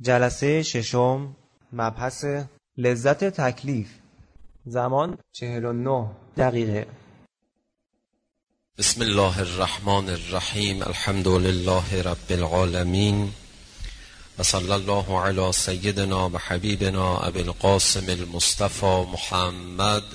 جلسه ششم، مبحث لذت تکلیف. زمان 49 دقیقه. بسم الله الرحمن الرحیم. الحمد لله رب العالمین و صلی الله علی سیدنا و حبیبنا ابی القاسم المصطفى محمد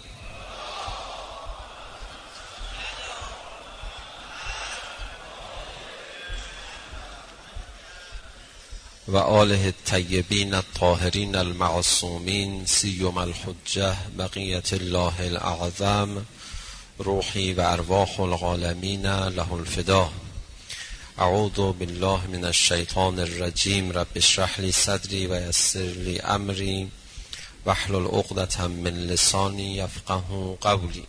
و آله الطیبین الطاهرین المعصومین سیما الحجة بقیة الله الاعظم روحی و ارواح العالمین له الفدا. اعوذ بالله من الشیطان الرجیم. رب اشرح لی صدری و یسر لی امری واحلل عقدة من لسانی یفقهوا قولی.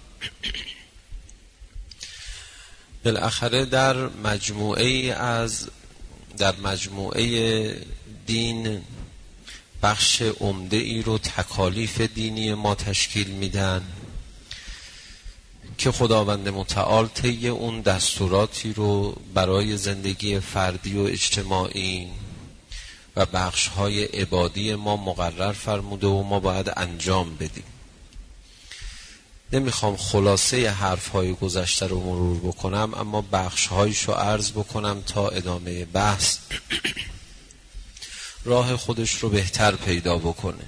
بالاخره در مجموعه دین بخش عمده ای رو تکالیف دینی ما تشکیل میدن که خداوند متعال طی اون دستوراتی رو برای زندگی فردی و اجتماعی و بخش‌های عبادی ما مقرر فرموده و ما باید انجام بدیم. نمیخوام خلاصه حرف‌های گذشته رو مرور بکنم، اما بخش‌هایش رو عرض بکنم تا ادامه بحث راه خودش رو بهتر پیدا بکنه.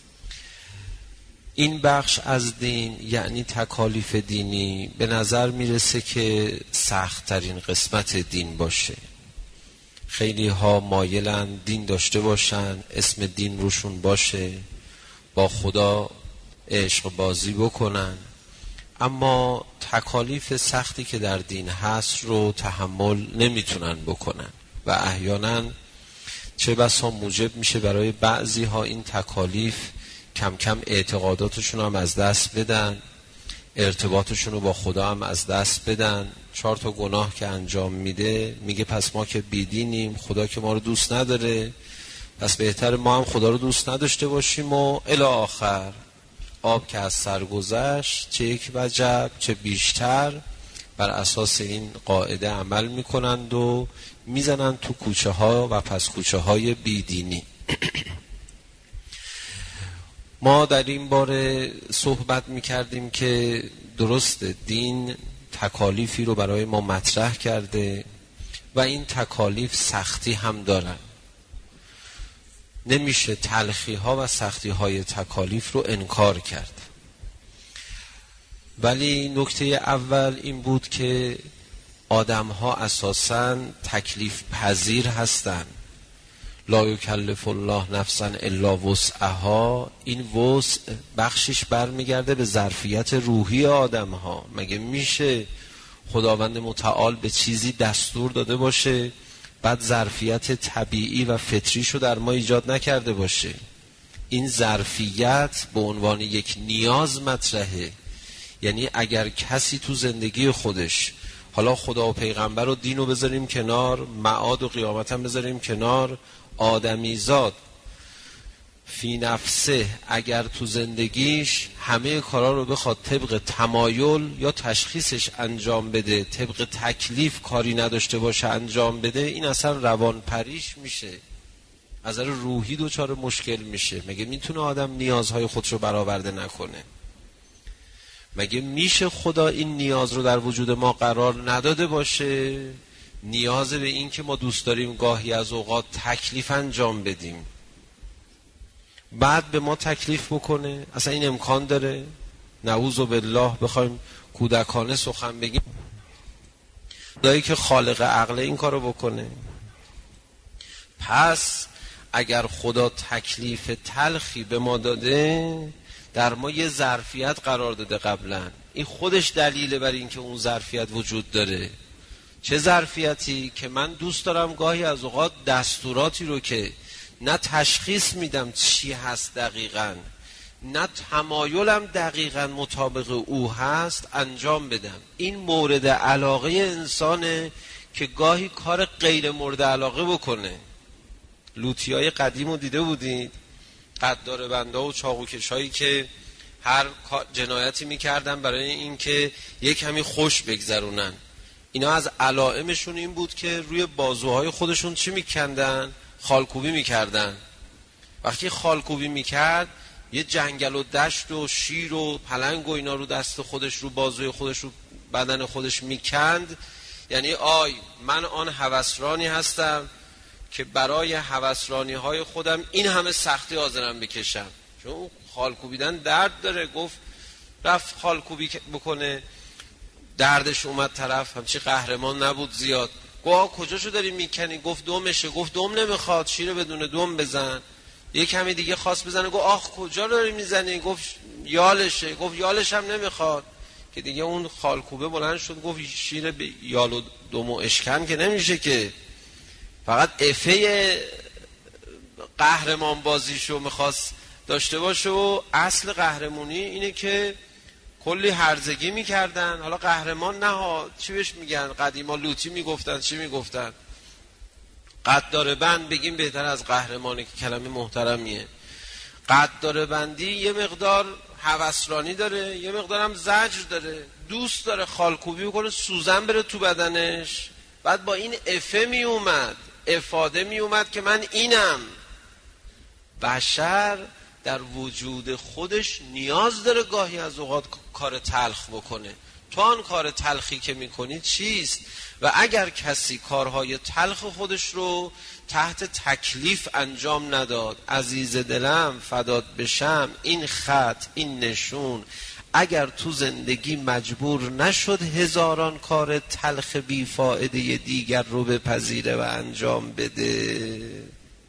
این بخش از دین یعنی تکالیف دینی به نظر میرسه که سخت‌ترین قسمت دین باشه. خیلی ها مایلن دین داشته باشن، اسم دین روشون باشه، با خدا عشق بازی بکنن، اما تکالیف سختی که در دین هست رو تحمل نمیتونن بکنن و احیانا چه بسا موجب میشه برای بعضی ها این تکالیف کم کم اعتقاداتشون هم از دست بدن، ارتباطشون رو با خدا هم از دست بدن. 4 تا گناه که انجام میده میگه پس ما که بیدینیم، خدا که ما رو دوست نداره، پس بهتر ما هم خدا رو دوست نداشته باشیم و الی آخر. آب که از سر گذشت چه یک وجب چه بیشتر. بر اساس این قاعده عمل میکنند و میزنند تو کوچه ها و پس کوچه های بیدینی. ما در این باره صحبت میکردیم که درست دین تکالیفی رو برای ما مطرح کرده و این تکالیف سختی هم دارن. نمیشه تلخی ها و سختی های تکالیف رو انکار کرد، ولی نکته اول این بود که آدم ها اساساً تکلیف پذیر هستن. لا یکلف الله نفسا الا وسعها. این وسع بخشش برمیگرده به ظرفیت روحی آدم ها. مگه میشه خداوند متعال به چیزی دستور داده باشه بعد ظرفیت طبیعی و فطریشو در ما ایجاد نکرده باشه؟ این ظرفیت به عنوان یک نیاز مطرحه. یعنی اگر کسی تو زندگی خودش، حالا خدا و پیغمبر و دین رو بذاریم کنار، معاد و قیامت هم بذاریم کنار، آدمیزاد فی نفسه اگر تو زندگیش همه کارا رو بخواد طبق تمایل یا تشخیصش انجام بده، طبق تکلیف کاری نداشته باشه انجام بده، این اصلا روان پریش میشه، از نظر روحی دچار مشکل میشه. مگه میتونه آدم نیازهای خودش رو برآورده نکنه؟ مگه میشه خدا این نیاز رو در وجود ما قرار نداده باشه؟ نیاز به این که ما دوست داریم گاهی از اوقات تکلیف انجام بدیم، بعد به ما تکلیف بکنه؟ اصلا این امکان داره؟ نعوذ بالله بخوایم کودکانه سخن بگیم، خدایی که خالق عقل این کارو بکنه؟ پس اگر خدا تکلیف تلخی به ما داده، در ما یه ظرفیت قرار داده قبلا، این خودش دلیله بر این که اون ظرفیت وجود داره. چه ظرفیتی؟ که من دوست دارم گاهی از اوقات دستوراتی رو که نه تشخیص میدم چی هست دقیقاً، نه تمایلم دقیقاً مطابق او هست، انجام بدم. این مورد علاقه انسانه که گاهی کار غیر مورد علاقه بکنه. لوطیای قدیم رو دیده بودید؟ قدار بنده و چاقوکشایی که هر جنایتی میکردن برای این که یک کمی خوش بگذرونن. اینا از علائمشون این بود که روی بازوهای خودشون چی میکندن؟ خالکوبی میکردن. وقتی خالکوبی میکرد یه جنگل و دشت و شیر و پلنگ و اینا رو دست خودش، رو بازوی خودش، رو بدن خودش میکند. یعنی من آن هوسرانی هستم که برای هوسرانی های خودم این همه سختی حاضرم بکشم. چون خالکوبیدن درد داره. گفت رفت خالکوبی بکنه، دردش اومد طرف، همچی قهرمان نبود زیاد. گفت کجاشو داری میکنی؟ گفت دومشه. گفت دوم نمیخواد، شیر بدون دوم بزن. یه کمی دیگه خواست بزنه، گفت آخ کجا داری میزنی؟ گفت یالشه. گفت یالش هم نمیخواد. که دیگه اون خالکوبه بلند شد گفت شیر به یال و دوم و اشکن که نمیشه، که فقط افه قهرمان بازیشو میخواست داشته باشه و اصل قهرمانی اینه که کلی هرزگی میکردن. حالا قهرمان نه ها، چی بهش میگن؟ قدیما لوتی میگفتن، چی میگفتن؟ قددار بند بگیم بهتر از قهرمانه، که کلمه محترمیه. قددار بندی یه مقدار هوسرانی داره، یه مقدار هم زجر داره. دوست داره خالکوبی بکنه، سوزن بره تو بدنش. بعد با این افاده می اومد که من اینم. بشر در وجود خودش نیاز داره گاهی از اوقات کار تلخ بکنه. تو آن کار تلخی که میکنی چیست؟ و اگر کسی کارهای تلخ خودش رو تحت تکلیف انجام نداد، عزیز دلم فدات بشم، این خط، این نشون، اگر تو زندگی مجبور نشد هزاران کار تلخ بیفایده دیگر رو بپذیره و انجام بده.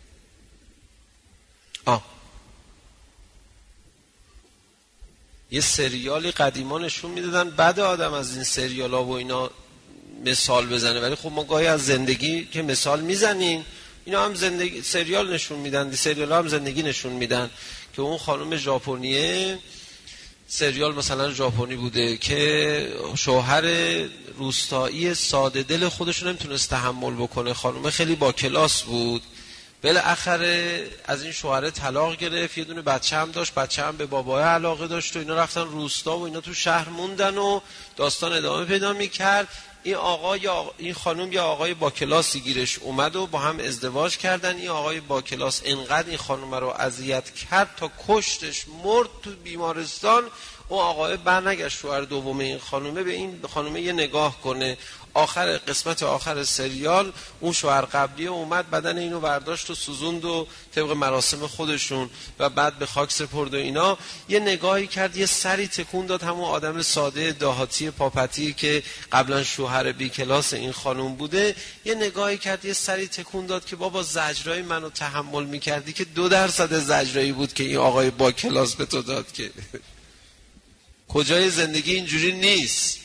یه سریالی قدیما نشون میدادن، بعد آدم از این سریالا و اینا مثال بزنه، ولی خب ما گاهی از زندگی که مثال میزنیم، اینا هم زندگی سریال نشون میدن، سریال هم زندگی نشون میدن. که اون خانم ژاپنیه، سریال مثلا ژاپنی بوده که شوهر روستایی ساده دل خودش رو نمیتونست تحمل بکنه، خانم خیلی با کلاس بود، بالاخره از این شوهر طلاق گرفت، یه دونه بچه هم داشت، بچه هم به بابای علاقه داشت و اینا رفتن روستا و اینا تو شهر موندن و داستان ادامه پیدا میکرد. این خانم یا آقای با کلاسی گیرش اومد و با هم ازدواج کردن. این آقای با کلاس انقدر این خانم رو اذیت کرد تا کشتش، مرد تو بیمارستان. اون آقای برنگشت شوهر دوم این خانومه به این خانومه یه نگاه کنه. قسمت آخر سریال اون شوهر قبلی اومد بدن اینو برداشت و سوزوند و طبق مراسم خودشون و بعد به خاک سپرد و اینا. یه نگاهی کرد، یه سری تکون داد، همون آدم ساده دهاتی پاپتی که قبلا شوهر بی کلاس این خانوم بوده، یه نگاهی کرد، یه سری تکون داد که بابا زجرای منو تحمل میکردی که 2% زجرایی بود که این آقای با کلاس به تو داد. که کجای زندگی اینجوری نیست.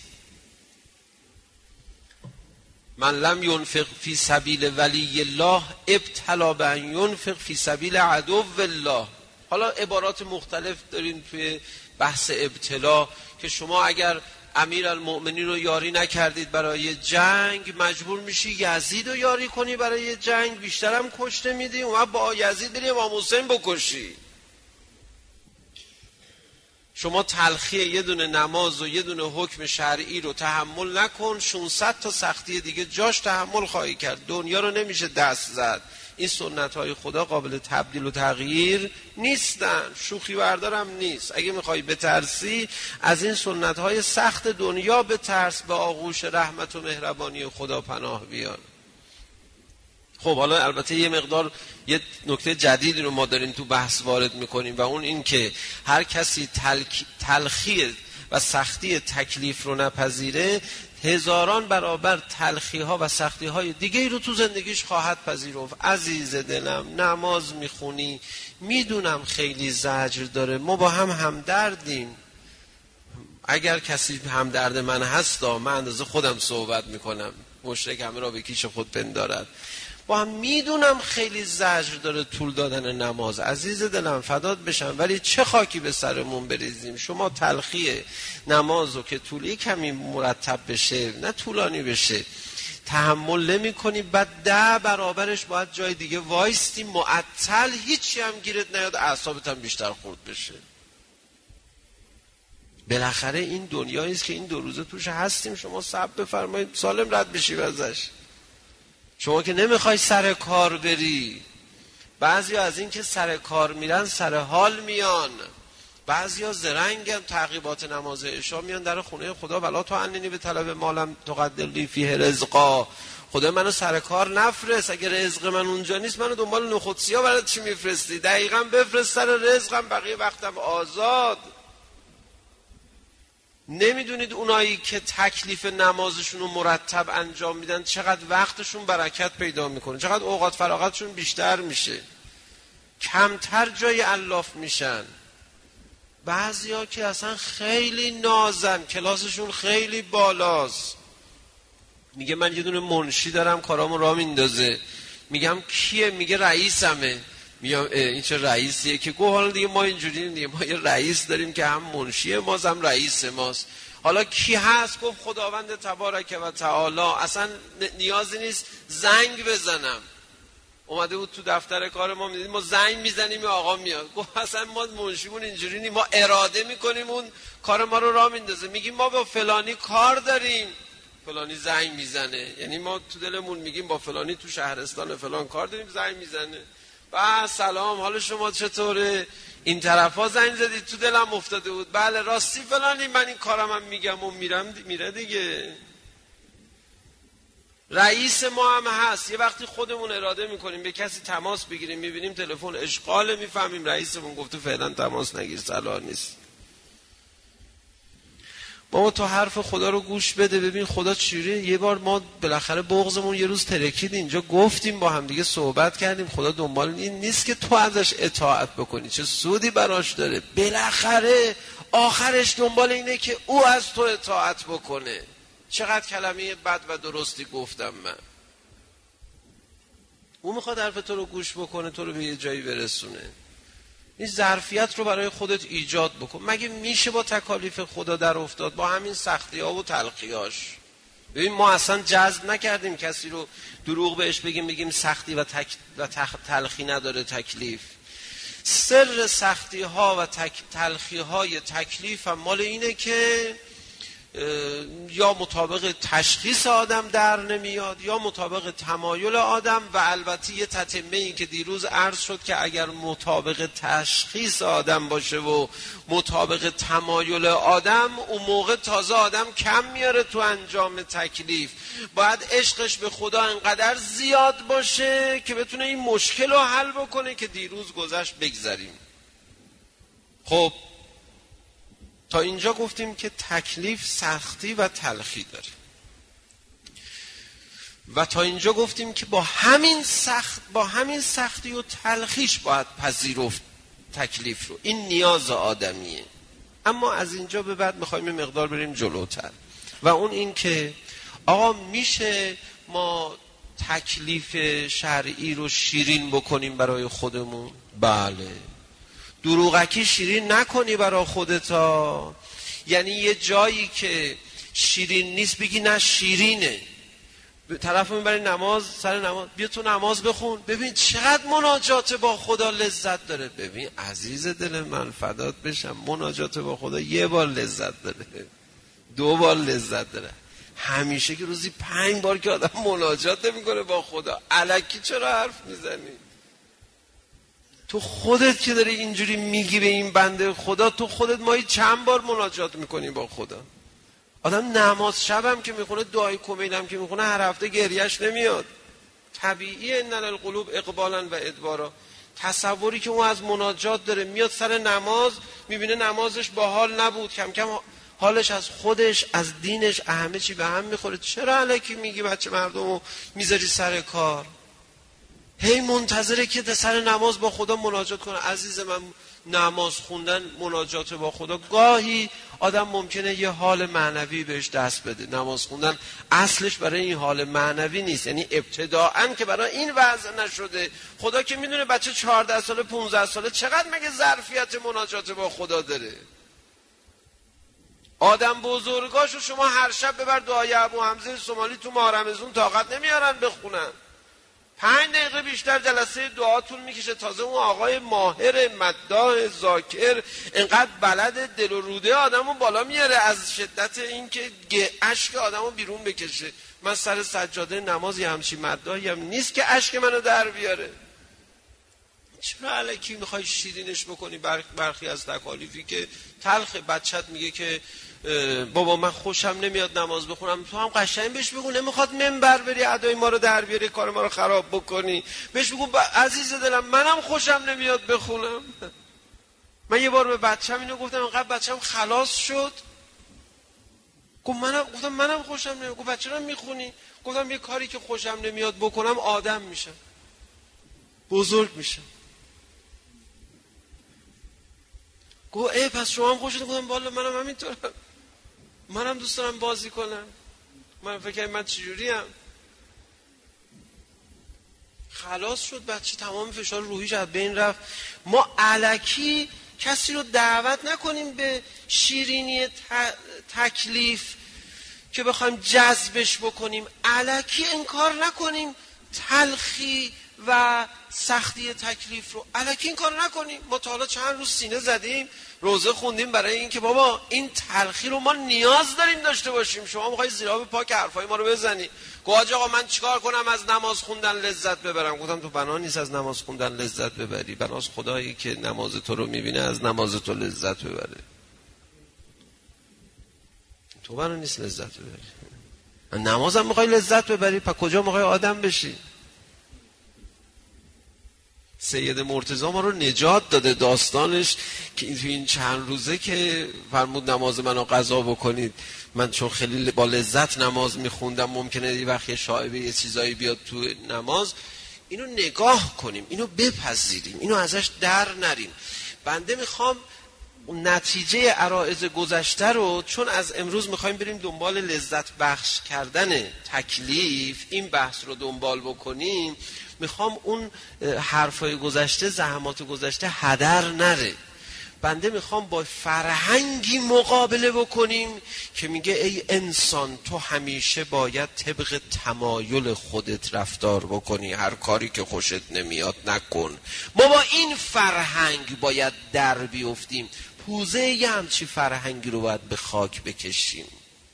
من لم ینفق فی سبیل ولی الله ابتلا به ان ینفق فی سبیل عدو الله. حالا عبارات مختلف دارین توی بحث ابتلا که شما اگر امیرالمؤمنین رو یاری نکردید برای جنگ، مجبور میشی یزید رو یاری کنی برای جنگ، بیشترم کشته میدی، اومد با یزید بری امام حسین بکشی. شما تلخی یه دونه نماز و یه دونه حکم شرعی رو تحمل نکن، 600 تا سختی دیگه جاش تحمل خواهی کرد. دنیا رو نمیشه دست زد. این سنت های خدا قابل تبدیل و تغییر نیستن، شوخی بردارم نیست. اگه میخوای بترسی از این سنت های سخت دنیا بترس، به آغوش رحمت و مهربانی خدا پناه بیار. خب حالا البته یه مقدار یه نکته جدیدی رو ما داریم تو بحث وارد میکنیم و اون این که هر کسی تلخی و سختی تکلیف رو نپذیره، هزاران برابر تلخی ها و سختی های دیگه رو تو زندگیش خواهد پذیرفت. عزیز دلم، نماز میخونی، میدونم خیلی زجر داره، ما با هم همدردیم. اگر کسی همدرد من هست، من اندازه خودم صحبت میکنم، مشرک همه را به کیش خود پندارد. با هم میدونم خیلی زجر داره طول دادن نماز، عزیز دلم فدات بشم، ولی چه خاکی به سرمون بریزیم. شما تلخی نمازو که طولی کمی مرتب بشه، نه طولانی بشه، تحمل نمی کنی، بعد 10 برابرش باید جای دیگه وایستی معطل، هیچی هم گیرت نیاد، اعصابت هم بیشتر خورد بشه. بالاخره این دنیایی است که این 2 روزه توش هستیم. شما صبر بفرمایید سالم رد بشی ازش. شما که نمیخوای سر کار بری، بعضی از این که سر کار میرن سر حال میان، بعضی ها زرنگن تعقیبات نماز عشا میان در خونه خدا ولا تو عننی به طلب مالم تقدر لی فیه رزقا، خدا منو سر کار نفرست، اگر رزق من اونجا نیست منو دنبال نخودسیا برای چی میفرستی؟ دقیقاً بفرست سر رزقم، بقیه وقتم آزاد. نمیدونید اونایی که تکلیف نمازشون رو مرتب انجام میدن چقدر وقتشون برکت پیدا میکنه، چقدر اوقات فراغتشون بیشتر میشه، کمتر جای الاف میشن. بعضیا که اصلا خیلی نازن، کلاسشون خیلی بالاست، میگه من یه دونه منشی دارم کارامو راه میندازه، میگم کیه؟ میگه رئیسمه. میگم این چه رئیسیه؟ که گفت حالا دیگه ما اینجوریم دیگه، ما یه رئیس داریم که هم منشی ماست هم رئیس ماست. حالا کی هست؟ گفت خداوند تبارک و تعالی، اصلا نیازی نیست زنگ بزنم. اومده بود تو دفتر کار ما، میدید ما زنگ میزنیم یا آقا میاد. گفت اصلا ما منشیمون اینجوری نیم، ما اراده میکنیم اون کار ما رو راه میندازه، میگیم ما با فلانی کار داریم، فلانی زنگ میزنه، یعنی ما تو دلمون میگیم با فلانی تو شهرستان فلان کار داریم، زنگ میزنه، با سلام حال شما چطوره؟ این طرفا زنگ زدید تو دلم افتاده بود، بله راستی فلانی من این کارم هم میگم و میره دیگه. رئیس ما هم هست، یه وقتی خودمون اراده میکنیم به کسی تماس بگیریم، میبینیم تلفن اشغاله، میفهمیم رئیسمون گفته فعلا تماس نگیر، صلاح نیست. بابا تو حرف خدا رو گوش بده، ببین خدا چیره. یه بار ما بالاخره بغضمون یه روز ترکید، اینجا گفتیم با هم دیگه صحبت کردیم، خدا دنبال این نیست که تو ازش اطاعت بکنی، چه سودی براش داره؟ بالاخره آخرش دنبال اینه که او از تو اطاعت بکنه. چقدر کلمه بد و درستی گفتم من. او میخواد حرف تو رو گوش بکنه، تو رو به یه جایی برسونه. این ظرفیت رو برای خودت ایجاد بکن. مگه میشه با تکالیف خدا در افتاد، با همین سختی ها و تلخیاش؟ ببین ما اصلا جذب نکردیم کسی رو دروغ بهش بگیم سختی و تلخی نداره تکلیف. سر سختی ها و تلخی های تکلیف هم مال اینه که یا مطابق تشخیص آدم در نمیاد یا مطابق تمایل آدم، و البته یه تتمه این که دیروز عرض شد که اگر مطابق تشخیص آدم باشه و مطابق تمایل آدم، اون موقع تازه آدم کم میاره تو انجام تکلیف. باید عشقش به خدا انقدر زیاد باشه که بتونه این مشکل رو حل بکنه که دیروز گذشت بگذریم. خب تا اینجا گفتیم که تکلیف سختی و تلخی داره، و تا اینجا گفتیم که با همین سختی و تلخیش باید پذیرفت تکلیف رو، این نیاز آدمیه. اما از اینجا به بعد میخوایم این مقدار بریم جلوتر، و اون این که آقا میشه ما تکلیف شرعی رو شیرین بکنیم برای خودمون؟ بله. دروغکی شیرین نکنی برای خودتا، یعنی یه جایی که شیرین نیست بگی نه شیرینه. طرف میبری نماز، سر نماز بیا تو نماز بخون، ببین چقدر مناجات با خدا لذت داره. ببین عزیز دل من فدات بشم، مناجات با خدا یه بار لذت داره، 2 بار لذت داره، همیشه که روزی 5 بار که آدم مناجات میکنه با خدا، الکی چرا حرف میزنی؟ تو خودت که داری اینجوری میگی به این بنده خدا، تو خودت مایی چند بار مناجات میکنی با خدا؟ آدم نماز شبم که میخونه، دعای کمیلم که میخونه، هر هفته گریش نمیاد. طبیعیه ان القلوب اقبالا و ادبارا. تصوری که اون از مناجات داره، میاد سر نماز میبینه نمازش با حال نبود، کم کم حالش از خودش از دینش همه چی به هم میخوره. چرا الکی میگی بچه مردمو میذاری سر کار؟ هی منتظره که سر نماز با خدا مناجات کنه. عزیز من، نماز خوندن مناجات با خدا، گاهی آدم ممکنه یه حال معنوی بهش دست بده. نماز خوندن اصلش برای این حال معنوی نیست، یعنی ابتداءً که برای این وضع نشده. خدا که میدونه بچه 14 ساله 15 ساله چقدر مگه ظرفیت مناجات با خدا داره. آدم بزرگاشو شما هر شب ببر دعای ابو حمزه سومالی تو ماه رمضان طاقت نمیارن بخونن. 5 دقیقه بیشتر جلسه دعا طول میکشه. تازه اون آقای ماهر مداح ذاکر انقدر بلد دل و روده آدمو بالا میاره از شدت اینکه اشک آدمو بیرون بکشه. من سر سجاده نمازی همچین مداحی هم نیست که اشک منو در بیاره. چرا الکی میخوای شیرینش بکنی برخی از تکالیفی که تلخ؟ بچت میگه که بابا من خوشم نمیاد نماز بخونم، تو هم قشنگ بهش بگو نمیخواد منبر بری ادای ما رو در بیاری، کار ما رو خراب بکنی. بهش بگو عزیز دلم منم خوشم نمیاد بخونم. من یه بار به بچه‌م اینو گفتم، انقدر بچه‌م خلاص شد، گفتم منم خوشم نمیاد. گفت بچه رو میخونی؟ گفتم یه کاری که خوشم نمیاد بکنم آدم میشم، بزرگ میشم. گفت پس شما هم خوشت؟ گفتم والا منم همینطورم، منم دوست دارم بازی کنم. من فکر کنم من چجوریم. خلاص شد بچه، تمام فشار روحیش از بین رفت. ما الکی کسی رو دعوت نکنیم به شیرینی تکلیف که بخوایم جذبش بکنیم، الکی انکار نکنیم تلخی و سختی تکلیف رو، الکی انکار نکنیم. ما تا حالا چند روز سینه زدیم، روزه خوندیم برای این که بابا این تلخی رو ما نیاز داریم داشته باشیم. شما میخوای زیراب پاک حرفای ما رو بزنی. گفت آقا من چیکار کنم از نماز خوندن لذت ببرم؟ گفتم تو بنا نیست از نماز خوندن لذت ببری، بناست خدایی که نماز تو رو میبینه از نماز تو لذت ببره. تو بنا نیست لذت ببری. نمازم میخوای لذت ببری، پس کجا میخوای آدم بشی؟ سید مرتضی ما رو نجات داده. داستانش که تو این چند روزه که فرمود نماز منو قضا بکنید، من چون خیلی با لذت نماز میخوندم، ممکنه یه وقت یه شایبه یه چیزایی بیاد تو نماز، اینو نگاه کنیم، اینو بپذیریم، اینو ازش در نریم. بنده میخوام نتیجه عرائض گذشته رو، چون از امروز میخوایم بریم دنبال لذت بخش کردن تکلیف، این بحث رو دنبال بکنیم، میخوام اون حرفای گذشته، زحمات گذشته هدر نره. بنده میخوام با فرهنگی مقابله بکنیم که میگه ای انسان تو همیشه باید طبق تمایل خودت رفتار بکنی، هر کاری که خوشت نمیاد نکن. ما با این فرهنگ باید در بیفتیم. پوزه یه همچی فرهنگی رو باید به خاک بکشیم،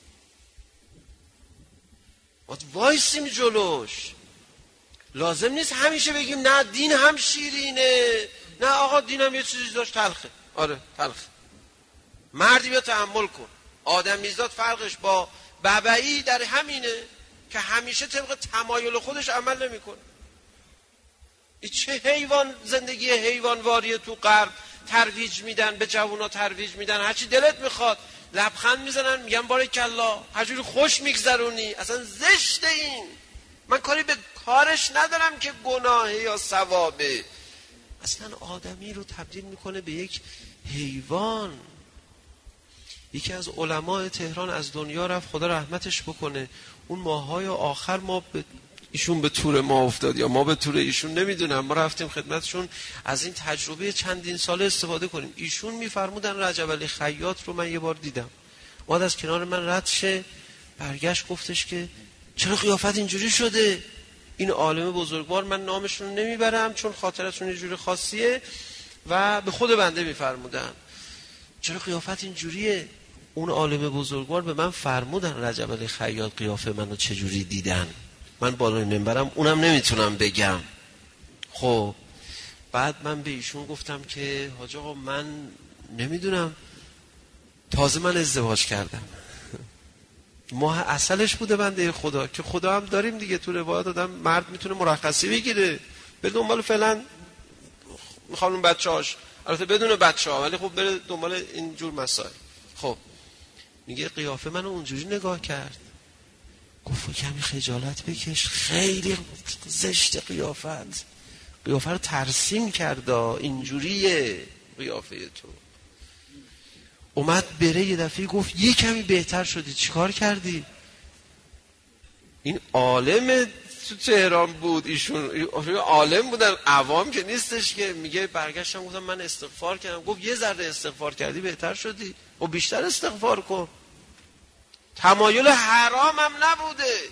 باید وایسیم جلوش. لازم نیست همیشه بگیم نه دین هم شیرینه، نه آقا دین هم یه چیزی داشت تلخه. آره تلخه. مردی بیا تحمل کن. آدمیزاد فرقش با ببعی در همینه که همیشه طبق تمایل خودش عمل نمیکنه. این چه حیوان زندگی حیوانواریه تو غرب ترویج میدن، به جوونا ترویج میدن، هرچی دلت میخواد لبخند میزنن میگن بارکالله، هر جوری خوش میگذرونی. اصلا زشته این. من کاری به کارش ندارم که گناهه یا ثوابه، اصلا آدمی رو تبدیل میکنه به یک حیوان. یکی از علماء تهران از دنیا رفت، خدا رحمتش بکنه. اون ماهای آخر ما ایشون به تور ما افتاد یا ما به تور ایشون نمیدونم، ما رفتیم خدمتشون از این تجربه چندین ساله استفاده کنیم. ایشون میفرمودن رجب علی خیاط رو من یه بار دیدم، اومد از کنار من رد شه، برگشت گفتش که چرا قیافت اینجوری شده؟ این عالم بزرگوار، من نامشون نمیبرم چون خاطرشون یه جوری خاصیه و به خود بنده میفرمودن چرا قیافت اینجوریه. اون عالم بزرگوار به من فرمودن رجب علی خیاط قیافه منو چجوری دیدن، من بالای منبرم اونم نمیتونم بگم. خب بعد من به ایشون گفتم که حاج آقا من نمیدونم، تازه من ازدواج کردم، ماه اصلش بوده بنده خدا که خدا هم داریم دیگه، تو روایات آدم مرد میتونه مرخصی بگیره به دنبال فعلا میخوام بچه‌هاش، البته بدون بچه‌ها، ولی خب بره دنبال این جور مسائل. خب میگه قیافه منو اونجوری نگاه کرد، گفت کمی خجالت بکش، خیلی زشت قیافت، قیافه رو ترسیم کرد، اینجوریه قیافه تو. اومد بره یه دفعه گفت یه کمی بهتر شدی، چیکار کردی؟ این عالم تو تهران بود، ایشون عالم بودن، عوام که نیستش که. میگه برگشتم گفتم من استغفار کردم. گفت یه ذره استغفار کردی بهتر شدی؟ و بیشتر استغفار کن، تمایل حرام هم نبوده.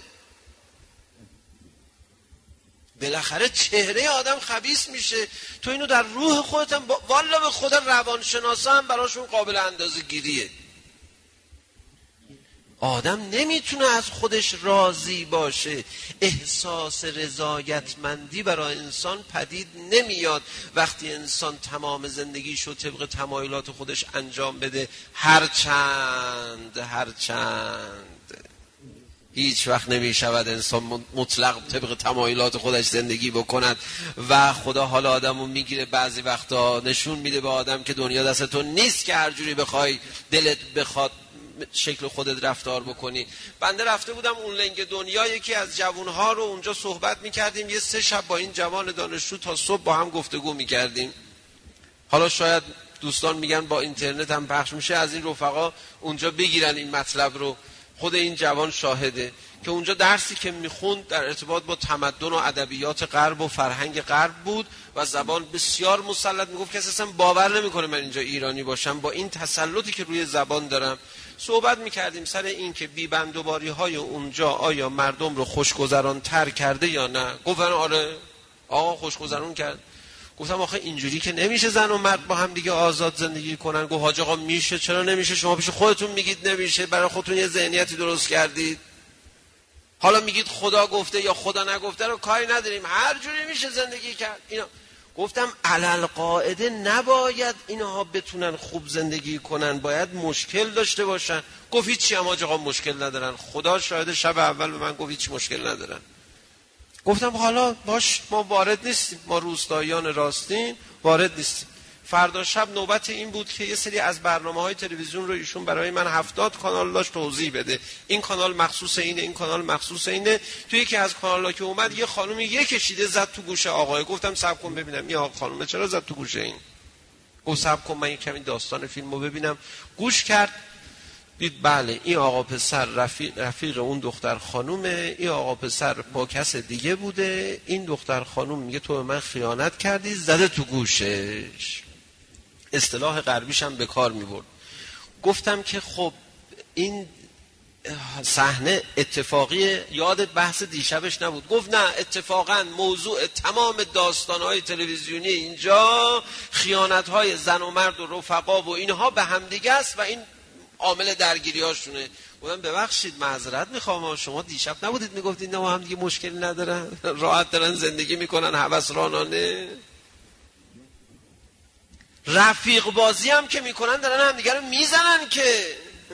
بالاخره چهره آدم خبیث میشه، تو اینو در روح خودت هم والا به خدا روانشناسا هم براشون قابل اندازه گیریه. آدم نمیتونه از خودش راضی باشه. احساس رضایتمندی برای انسان پدید نمیاد وقتی انسان تمام زندگیشو طبق تمایلات خودش انجام بده، هرچند هیچ وقت نمی شود انسان مطلق طبق تمایلات خودش زندگی بکند و خدا حال آدمو میگیره. بعضی وقتا نشون میده به آدم که دنیا دست تو نیست که هر جوری بخوای دلت بخواد شکل خودت رفتار بکنی. بنده رفته بودم اون لنگ دنیا، یکی از جوانها رو اونجا صحبت میکردیم، یه 3 شب با این جوان دانشجو تا صبح با هم گفتگو میکردیم. حالا شاید دوستان میگن با اینترنت هم پخش میشه، از این رفقا اونجا بگیرن این مطلب رو. خود این جوان شاهده که اونجا درسی که میخوند در ارتباط با تمدن و ادبیات غرب و فرهنگ غرب بود و زبان بسیار مسلط. میگفت که اصلا باور نمیکنه من اینجا ایرانی باشم با این تسلطی که روی زبان دارم. صحبت میکردیم سر این که بی‌بندوباری های اونجا آیا مردم رو خوشگذران تر کرده یا نه. گفتن آره آقا خوشگذران کرد. گفتم آخه اینجوری که نمیشه زن و مرد با هم دیگه آزاد زندگی کنن. گفت حاج آقا میشه. چرا نمیشه؟ شما پیش خودتون میگید نمیشه، برای خودتون یه ذهنیتی درست کردید. حالا میگید خدا گفته یا خدا نگفته رو کاری نداریم، هر جوری میشه زندگی کرد. اینا گفتم علل قاعده نباید اینها بتونن خوب زندگی کنن، باید مشکل داشته باشن. گفت هیچی هم حاج آقا مشکل ندارن، خدا شاهد شب اول به من گفت هیچ مشکل ندارن. گفتم حالا باش، ما وارد نیستیم، ما روستاییان راستین وارد نیستیم. فردا شب نوبت این بود که یه سری از برنامه‌های تلویزیون رو ایشون برای من 70 کانال داشت توضیح بده. این کانال مخصوص اینه، این کانال مخصوص اینه. تو یکی از کانال‌ها که اومد یه خانومی یه کشیده زد تو گوش آقای. گفتم صبر کن ببینم این آقا خانومه چرا زد تو گوش این. گفت صبر کن من کمی داستان فیلمو ببینم. گوش کرد، دید بله این آقا پسر رفیق اون دختر خانومه، این آقا پسر با کس دیگه بوده، این دختر خانوم میگه تو به من خیانت کردی، زده تو گوشش. اصطلاح غربیش هم به کار میبرد. گفتم که خب این صحنه اتفاقی یاد بحث دیشبش نبود. گفت نه اتفاقا موضوع تمام داستانهای تلویزیونی اینجا خیانتهای زن و مرد و رفقا و اینها به همدیگه است و این عامل درگیری هاشونه. گفتم ببخشید معذرت میخوام، شما دیشب نبودید میگفتید نه هم دیگه مشکلی ندارن، راحت دارن زندگی میکنن هوسرانانه. رفیق بازی هم که میکنن دارن هم دیگه رو میزنن، که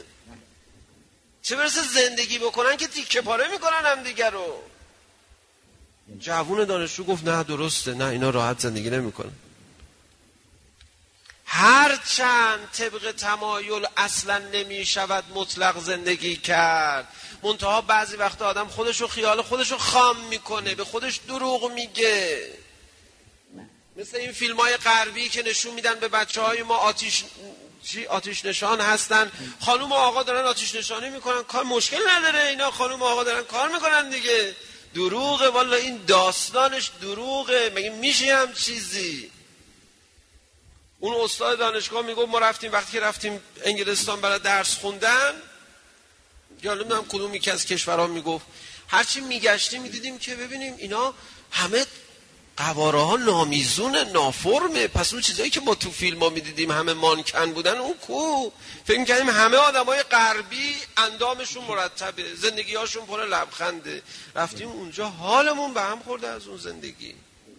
چه برسه زندگی بکنن که تیکه پاره میکنن هم دیگه رو. جوون دانشجو گفت نه درسته، نه اینا راحت زندگی نمیکنن. هرچند طبق تمایل اصلا نمی شود مطلق زندگی کرد، منتها بعضی وقت آدم خودشو خیال خودشو خام میکنه، به خودش دروغ میگه. مثل این فیلم های غربی که نشون میدن به بچه های ما آتش نشان هستن، خانوم و آقا دارن آتش نشانی میکنن، کار مشکل نداره، اینا خانوم و آقا دارن کار میکنن دیگه. دروغه والا، این داستانش دروغه، مگه میشه هم چیزی؟ اون استاد دانشگاه میگفت ما رفتیم، وقتی که رفتیم انگلستان برای درس خوندن، یا نمیدونم کدوم یکی از کشورها، میگفت هرچی میگشتیم میدیدیم که ببینیم اینا همه قواره ها نامیزونه، نافرمه. پس اون چیزایی که ما تو فیلم ها میدیدیم همه مانکن بودن، اون کو؟ فکر می‌کردیم همه آدمای غربی اندامشون مرتبه، زندگی هاشون پر لبخنده. رفتیم اونجا حالمون به هم خورده از اون زندگی.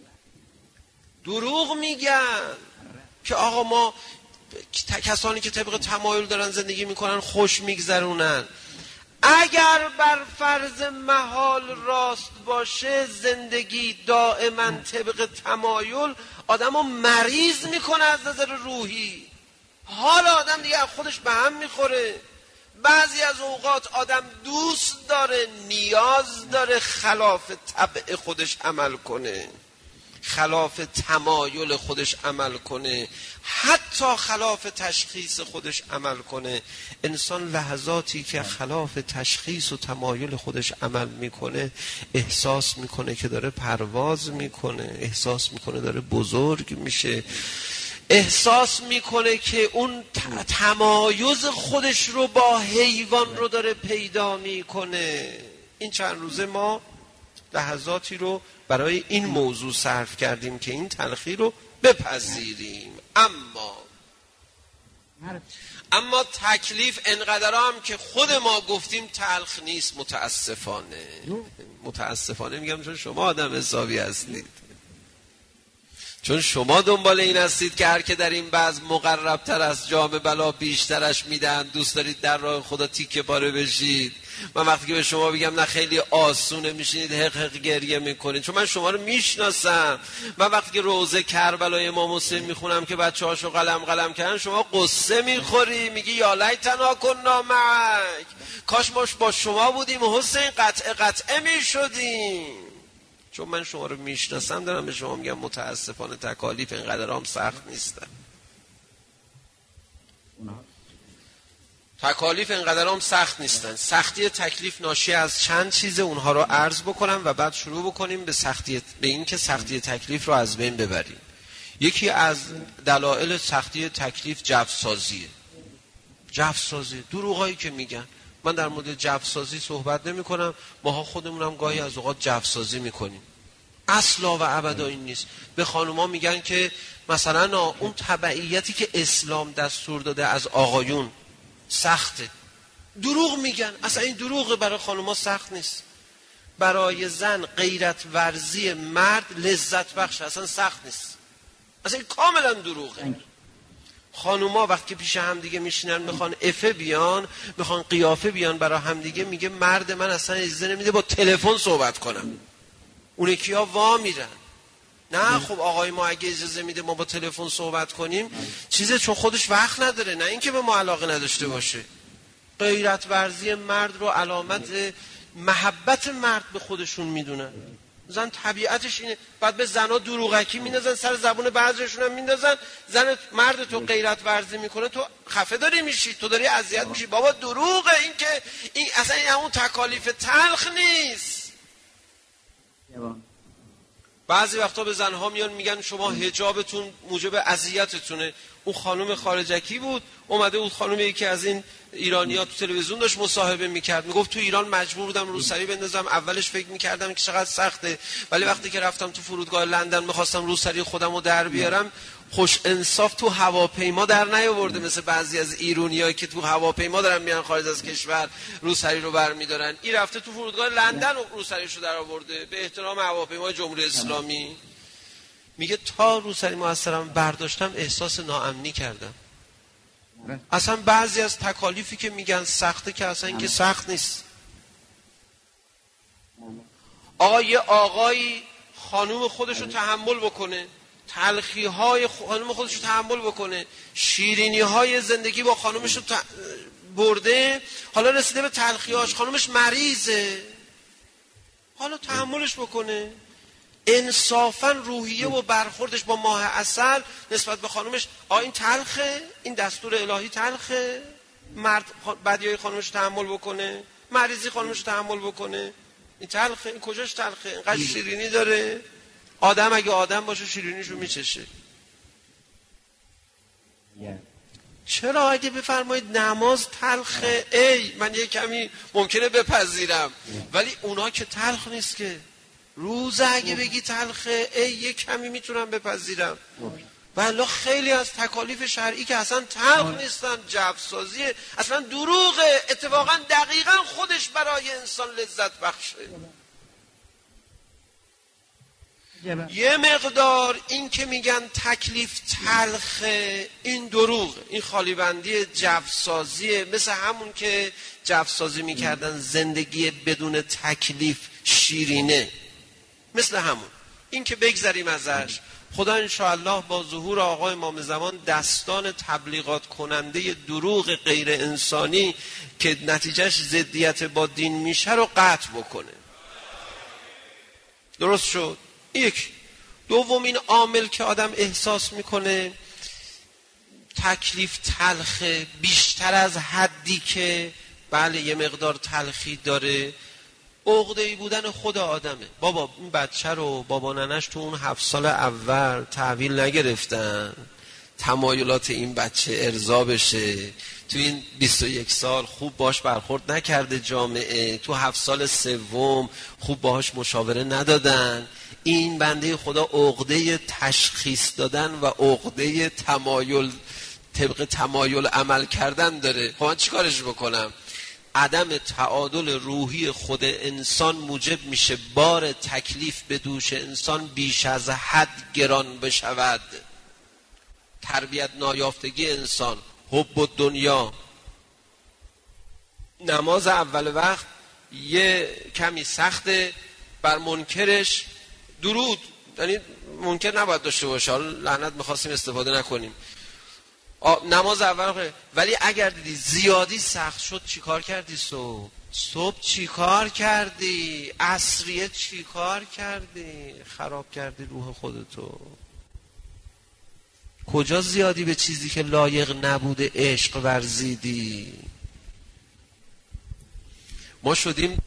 دروغ میگن که آقا ما کسانی که طبق تمایل دارن زندگی میکنن خوش میگذرونن. اگر بر فرض محال راست باشه زندگی دائما طبق تمایل آدمو مریض میکنه از نظر روحی. حال آدم دیگه از خودش به هم میخوره. بعضی از اوقات آدم دوست داره، نیاز داره خلاف طبع خودش عمل کنه، خلاف تمایل خودش عمل کنه، حتی خلاف تشخیص خودش عمل کنه. انسان لحظاتی که خلاف تشخیص و تمایل خودش عمل میکنه احساس میکنه که داره پرواز میکنه، احساس میکنه داره بزرگ میشه، احساس میکنه که اون تمایز خودش رو با حیوان رو داره پیدا میکنه. این چند روزه ما لحظاتی رو برای این موضوع صرف کردیم که این تلخی رو بپذیریم. اما اما تکلیف انقدر هم که خود ما گفتیم تلخ نیست. متاسفانه میگم، چون شما آدم حسابی هستید، چون شما دنبال این هستید که هر که در این بزم مقربتر از جام بلا بیشترش میدن، دوست دارید در راه خدا تیکه پاره بشید. من وقتی که به شما بگم نه خیلی آسونه، میشینید حق حق گریه میکنید، چون من شما رو میشناسم. من وقتی که روزه کربلای امام حسین میخونم که بچه‌هاشو قلم کردن، شما قصه میخوری، میگی یا لیتنا کنا معک، کاش ما با شما بودیم حسین، قطعه میشدیم. چون من شما رو میشناسم دارم به شما میگم متاسفانه تکالیف اینقدر هم سخت نیستن. تکالیف اینقدر هم سخت نیستن. سختی تکلیف ناشی از چند چیزه، اونها رو عرض بکنم و بعد شروع بکنیم به این که سختی تکلیف رو از بین ببریم. یکی از دلایل سختی تکلیف جفسازیه. جفسازی، دروغایی که میگن. من در مورد جفسازی صحبت نمی کنم، ماها خودمونم گاهی از اوقات جفسازی میکنیم. اصلا و ابدا این نیست. به خانوما میگن که مثلا اون تبعیتی که اسلام دستور داده از آقایون سخته. دروغ میگن. اصلا این دروغه، برای خانوما سخت نیست. برای زن غیرت ورزی مرد لذت بخش، اصلا سخت نیست. اصلا این کاملا دروغه. خانوما وقتی پیش هم دیگه میشینن میخوان افه بیان، میخوان قیافه بیان برای هم دیگه، میگه مرد من اصلا اجازه نمیده با تلفن صحبت کنم. اون یکی‌ها وا میرن. نه خب آقای ما اگه اجازه میده ما با تلفن صحبت کنیم چیزه، چون خودش وقت نداره، نه اینکه به ما علاقه نداشته باشه. غیرت ورزی مرد رو علامت محبت مرد به خودشون میدونن. زن طبیعتش اینه. بعد به زنا دروغکی میندازن سر زبون، بعضیشون هم میندازن زن مرد تو غیرت ورزی میکنه تو خفه داری میشی، تو داری اذیت میشی. بابا دروغه. این که این اصلا این همون تکالیف تلخ نیست. بعضی وقتا به زنها میان میگن شما حجابتون موجب اذیتتونه. اون خانم خارجکی بود، اومده بود خانم یکی از این ایرانی‌ها تو تلویزیون داشت مصاحبه میکرد، میگفت تو ایران مجبور بودم روسری بندازم. اولش فکر میکردم که چقدر سخته، ولی وقتی که رفتم تو فرودگاه لندن میخواستم روسری خودم رو در بیارم، خوش انصاف تو هواپیما در نیاورده مثل بعضی از ایرانی‌ها که تو هواپیما دارن میان خارج از کشور روسری رو برمیدارن. این رفته تو فرودگاه لندن روسریشو در آورده به احترام هواپیمای جمهوری اسلامی. میگه تا روسری موثرم برداشتم احساس ناامنی کردم. اصلا بعضی از تکالیفی که میگن سخته که اصلا این که سخت نیست. یه آقایی خانوم خودش رو تحمل بکنه، تلخی های خانوم خودش رو تحمل بکنه، شیرینی های زندگی با خانومش رو برده، حالا رسیده به تلخی هاش، خانومش مریضه، حالا تحملش بکنه. انصافا روحیه و برخوردش با ماه عسل نسبت به خانومش، این تلخه، این دستور الهی تلخه. مرد بدیای خانومش تحمل بکنه، مریضی خانومش تحمل بکنه، این تلخه. این کجاش تلخه؟ اینقدر شیرینی داره. آدم اگه آدم باشه شیرینیشو میچشه. چرا اگه بفرمایید نماز تلخه، من یه کمی ممکنه بپذیرم، ولی اونا که تلخ نیست که. روزه اگه بگی تلخه، یه کمی میتونم بپذیرم. ولی خیلی از تکالیف شرعی که اصلا تلخ نیستن، جفسازیه، اصلا دروغه. اتفاقا دقیقا خودش برای انسان لذت بخشه. یه مقدار این که میگن تکلیف تلخه، این دروغه. این خالیبندی جفسازیه. مثل همون که جفسازی میکردن زندگی بدون تکلیف شیرینه، مثل همون. این که بگذریم ازش. خدا انشاءالله با ظهور آقای امام زمان دستان تبلیغات کننده دروغ غیر انسانی که نتیجهش ضدیت با دین میشه رو قطع بکنه. درست شد؟ یک. دومین عامل که آدم احساس میکنه تکلیف تلخه بیشتر از حدی که بله یه مقدار تلخی داره، عقده‌ای بودن خود آدمه. بابا این بچه رو بابا ننش تو اون 7 سال اول تحویل نگرفتن، تمایلات این بچه ارضا بشه. تو این 21 سال خوب باش برخورد نکرده جامعه، تو 7 سال سوم خوب باهاش مشاوره ندادن. این بنده خدا عقده تشخیص دادن و عقده تمایل طبق تمایل عمل کردن داره. خب من چیکارش بکنم؟ عدم تعادل روحی خود انسان موجب میشه بار تکلیف به دوش انسان بیش از حد گران بشود. تربیت نایافتگی انسان، حب الدنیا. نماز اول وقت یه کمی سخته، بر منکرش درود، یعنی منکر نباید داشته باشه، حالا لعنت میخواستیم استفاده نکنیم. نماز اول، ولی اگر دیدی زیادی سخت شد چیکار کردی؟ صبح چیکار کردی؟ عصریه چیکار کردی؟ خراب کردی روح خودتو. کجا زیادی به چیزی که لایق نبوده عشق ورزیدی؟ ما شدیم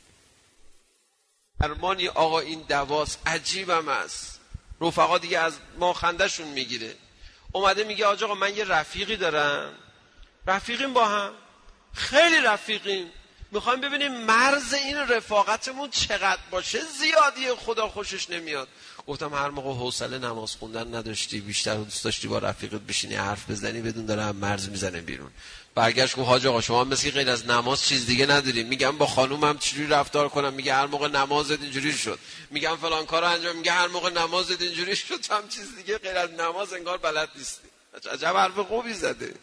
درمانی. آقا این دواست، عجیبم است. رفقا دیگه از ما خندشون میگیره. اومده میگه آقا من یه رفیقی دارم، رفیقیم با هم، خیلی رفیقیم، میخوایم ببینیم مرز این رفاقتمون چقدر باشه، زیادی خدا خوشش نمیاد. گفتم هر موقع حوصله نماز خوندن نداشتی، بیشتر دوست داشتی با رفیقت بشینی حرف بزنی، بدون داره هم مرز میزنه بیرون. برگشت گفت حاج آقا شما مثل غیر از نماز چیز دیگه نداریم. میگم با خانومم چجوری رفتار کنم؟ میگه هر موقع نمازت اینجوری شد. میگم فلان کارو انجام، میگه هر موقع نمازت اینجوری شد. هم چیز دیگه غیر از نماز انگار بلد نیستی. عجب حرف خوبی زده.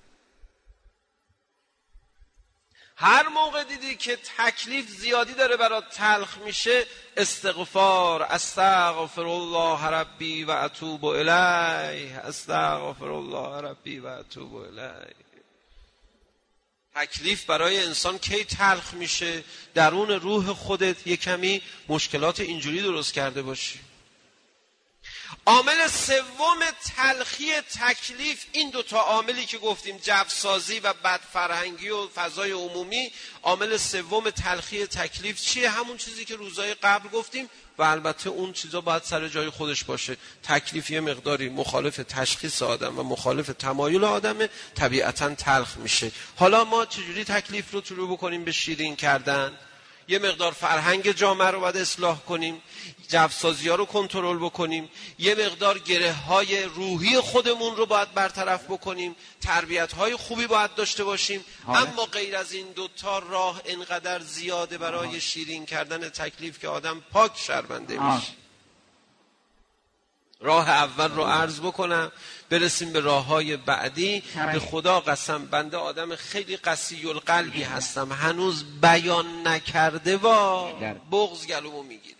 هر موقع دیدی که تکلیف زیادی داره برات تلخ میشه، استغفار، استغفر الله ربی و اتوب الیه، استغفر الله ربی و اتوب الیه. تکلیف برای انسان کی تلخ میشه؟ درون روح خودت یک کمی مشکلات اینجوری درست کرده باشی. عامل سوم تلخی تکلیف، این دوتا عاملی که گفتیم، جفسازی و بدفرهنگی و فضای عمومی. عامل سوم تلخی تکلیف چیه؟ همون چیزی که روزای قبل گفتیم و البته اون چیزا باید سر جای خودش باشه. تکلیف یه مقداری مخالف تشخیص آدم و مخالف تمایل آدمه، طبیعتاً تلخ میشه. حالا ما چجوری تکلیف رو شروع بکنیم به شیرین کردن؟ یه مقدار فرهنگ جامعه رو باید اصلاح کنیم، جفسازی ها رو کنترل بکنیم، یه مقدار گره های روحی خودمون رو باید برطرف بکنیم، تربیت های خوبی باید داشته باشیم. اما غیر از این دوتا راه انقدر زیاده برای شیرین کردن تکلیف که آدم پاک شرمنده میشه. راه اول رو عرض بکنم، برسیم به راه های بعدی. به خدا قسم بنده آدم خیلی قسی القلبی هستم، هنوز بیان نکرده و بغض گلومو میگیره.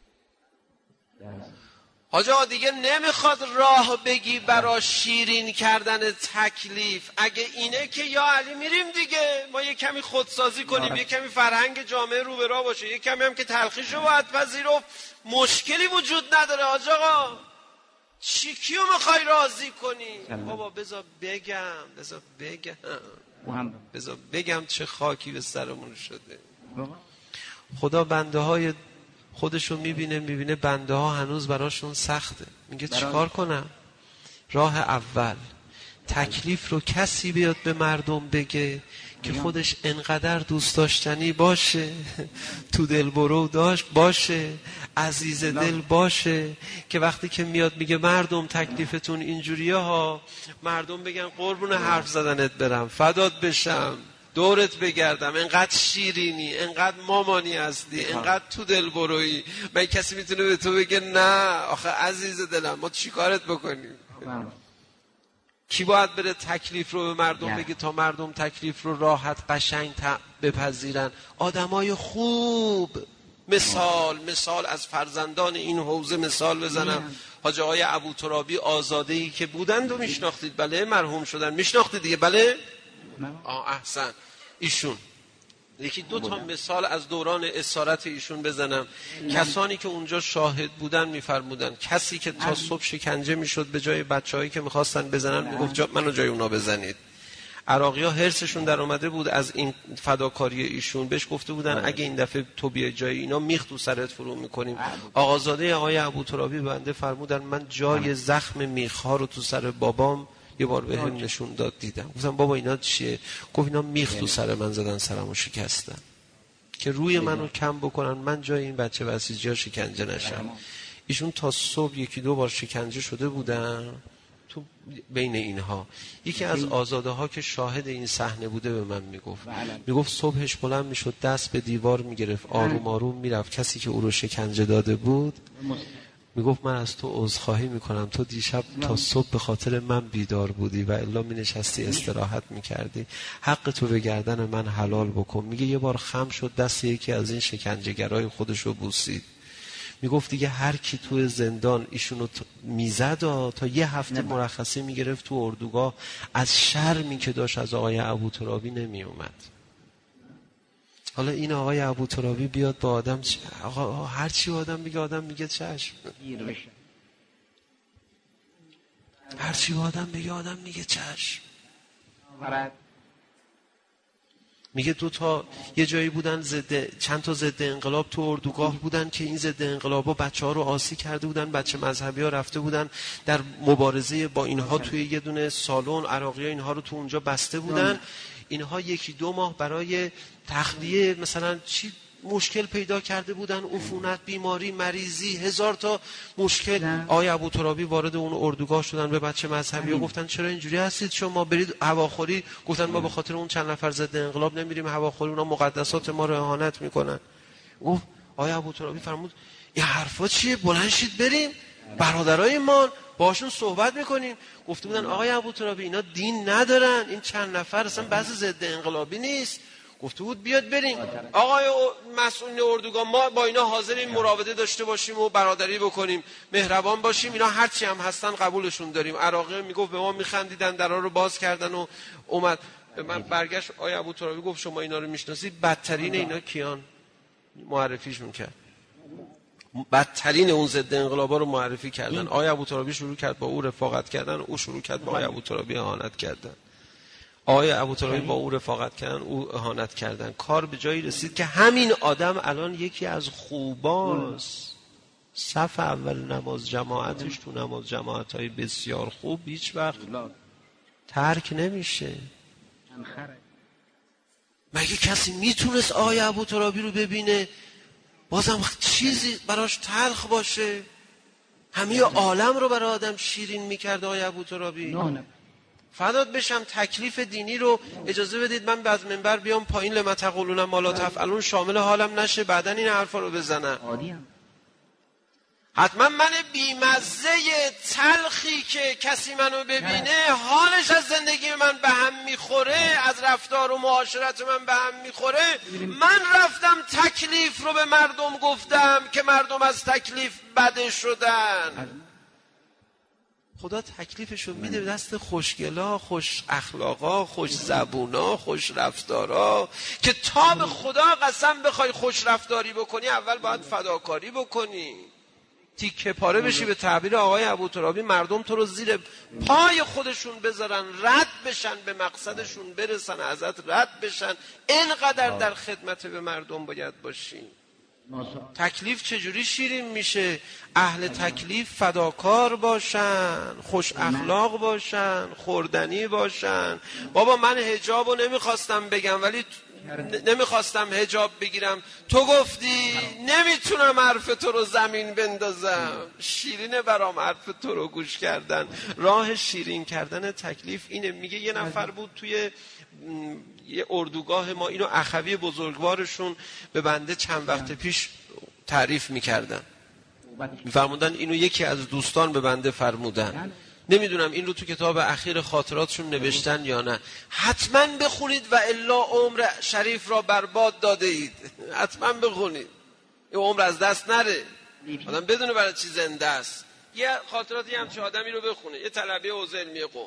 حاج آقا دیگه نمیخواد راه بگی برای شیرین کردن تکلیف. اگه اینه که یا علی میریم دیگه، ما یه کمی خودسازی کنیم، یه کمی فرهنگ جامعه رو به راه باشه، یه کمی هم که تلخیشو باید پذیرفت. مشکلی وجود نداره حاج آقا. کیو میخوای راضی کنی؟ بابا بذار بگم چه خاکی به سرمون شده. خدا بنده های خودشو میبینه بنده ها هنوز براشون سخته. میگه چیکار کنم؟ راه اول، تکلیف رو کسی بیاد به مردم بگه که خودش انقدر دوست داشتنی باشه، تو دل برو داشت باشه، عزیز دل باشه، که وقتی که میاد میگه مردم تکلیفتون اینجوریه ها، مردم بگن قربون حرف زدنت برم، فدات بشم، دورت بگردم، انقدر شیرینی، انقدر مامانی هستی، انقدر تو دل برویی. من کسی میتونه به تو بگه نه آخه عزیز دلم ما چی کارت بکنیم؟ کی باید بره تکلیف رو به مردم بگه تا مردم تکلیف رو راحت قشنگ بپذیرن؟ آدمای خوب. مثال از فرزندان این حوزه مثال بزنم. حاج آقای ابوترابی آزاده‌ای که بودند و میشناختید؟ بله، مرحوم شدن، میشناختید دیگه؟ بله، احسن. ایشون یکی دو تا مثال از دوران اسارت ایشون بزنم. کسانی که اونجا شاهد بودن میفرمودن کسی که تا صبح شکنجه میشد، به جای بچه‌هایی که میخواستن بزنن میگفت منو جای اونا بزنید. عراقی‌ها هرسشون در اومده بود از این فداکاری ایشون. بهش گفته بودن اگه این دفعه تو بیای جای اینا میخ تو سرت فرو میکنیم. آقازاده آقای ابوترابی بنده فرمودن من جای زخم میخ‌ها رو تو سر بابام یه بار به هم نشون داد، دیدم. گفتم بابا اینا چیه؟ گفت اینا میخ تو سر من زدن، سرمو شکستن که روی منو کم بکنن، من جای این بچه بسیجی‌ها شکنجه نشم. ایشون تا صبح یکی دو بار شکنجه شده بودن، تو بین اینها یکی از آزاده ها که شاهد این صحنه بوده به من میگفت صبحش بلند میشد دست به دیوار میگرفت آروم آروم میرفت کسی که او رو شکنجه داده بود میگفت من از تو عذرخواهی میکنم، تو دیشب تا صبح به خاطر من بیدار بودی و الا مینشستی استراحت میکردی، حق تو به گردن من حلال بکن. میگه یه بار خم شد دست یکی از این شکنجهگرای خودش رو بوسید. میگفت دیگه هر کی تو زندان ایشونو میزد تا یه هفته مرخصی میگرفت تو اردوگاه، از شرمی که داشت از آقای ابوترابی نمی اومد. حالا این آقای ابوترابی بیاد با آدم آقا هر چی آدم میگه چشم، هر چی آدم میگه چشم. میگه یه جایی بودن چند تا ضد انقلاب تو اردوگاه بودن که این ضد انقلابا بچه‌ها رو عاصی کرده بودن، بچه مذهبی‌ها رفته بودن در مبارزه با اینها توی یه دونه سالن، عراقی‌ها اینها رو تو اونجا بسته بودن. اینها 1-2 ماه برای تخلیه مثلا چی مشکل پیدا کرده بودن، عفونت، بیماری، مریضی، 1000 تا مشکل. آقای ابوترابی وارد اون اردوگاه شدن، به بچه مذهبی گفتن چرا اینجوری هستید شما، برید هواخوری. گفتن ما به خاطر اون چند نفر ضد انقلاب نمیریم هواخوری، اونا مقدسات ما رو اهانت میکنن. آقای ابوترابی فرمود این حرفا چیه، بلند شید بریم برادرای ما باشون صحبت میکنیم. گفته بودن آقای ابوترابی اینا دین ندارن، این چند نفر اصلا بحث ضد انقلابی نیست. گفته بود بیاد بریم آقای مسئول اردوگاه ما با اینا حاضریم مراوده داشته باشیم و برادری بکنیم، مهربان باشیم، اینا هرچی هم هستن قبولشون داریم. عراقی میگفت به ما میخندیدن، درها رو باز کردن و اومد. من برگشت آقای ابوترابی گفت شما اینا رو میشناسید؟ بدترین اینا کیان؟ معرفیشون کرد، بدترین اون ضد انقلابا رو معرفی کردن. آقای ابوترابی شروع کرد با او رفاقت کردن، او شروع کرد با آقای ابوترابی اهانت کردن. آقای ابوترابی با او رفاقت کردن، او اهانت کردن. کار به جایی رسید که همین آدم الان یکی از خوباست، صف اول نماز جماعتش تو نماز جماعت‌های بسیار خوب هیچ وقت ترک نمیشه. مگه کسی میتونست آقای ابوترابی رو ببینه بازم چیزی براش تلخ باشه؟ همه عالم رو برای آدم شیرین میکرد آقای ابوترابی. فدات بشم تکلیف دینی رو اجازه بدید من از منبر بیام پایین، لما تقولون ما لا تفعلون شامل حالم نشه بعدن این حرفا رو بزنم. حتما من بیمزه تلخی که کسی منو ببینه حالش از زندگی من به هم میخوره، از رفتار و معاشرت من به هم میخوره، من رفتم تکلیف رو به مردم گفتم که مردم از تکلیف بده شدن. خدا تکلیفشو میده دست خوشگلا، خوش اخلاقا، خوش زبونا، خوش رفتارا، که تا به خدا قسم بخوای خوش رفتاری بکنی اول باید فداکاری بکنی، تیکه پاره بشی به تعبیر آقای ابوترابی، مردم تو رو زیر پای خودشون بذارن، رد بشن به مقصدشون برسن، ازت رد بشن. اینقدر در خدمت به مردم باید باشی. تکلیف چجوری شیرین میشه؟ اهل تکلیف فداکار باشن، خوش اخلاق باشن، خوردنی باشن. بابا من حجابو نمیخواستم بگم ولی نمیخواستم حجاب بگیرم، تو گفتی نمیتونم حرف تو رو زمین بندازم. شیرینه برام حرف تو رو گوش کردن. راه شیرین کردن تکلیف اینه. میگه یه نفر بود توی یه اردوگاه ما، اینو اخوی بزرگوارشون به بنده چند وقت پیش تعریف میکردن، میفرمودن اینو یکی از دوستان به بنده فرمودن. نمیدونم این رو تو کتاب اخیر خاطراتشون نوشتن یا نه. حتما بخونید و الا عمر شریف را برباد داده اید. حتما بخونید، این عمر از دست نره، آدم بدونه برای چی زنده است. یه خاطراتی همچه آدمی رو بخونه، یه طلبه حوزه علمی قم.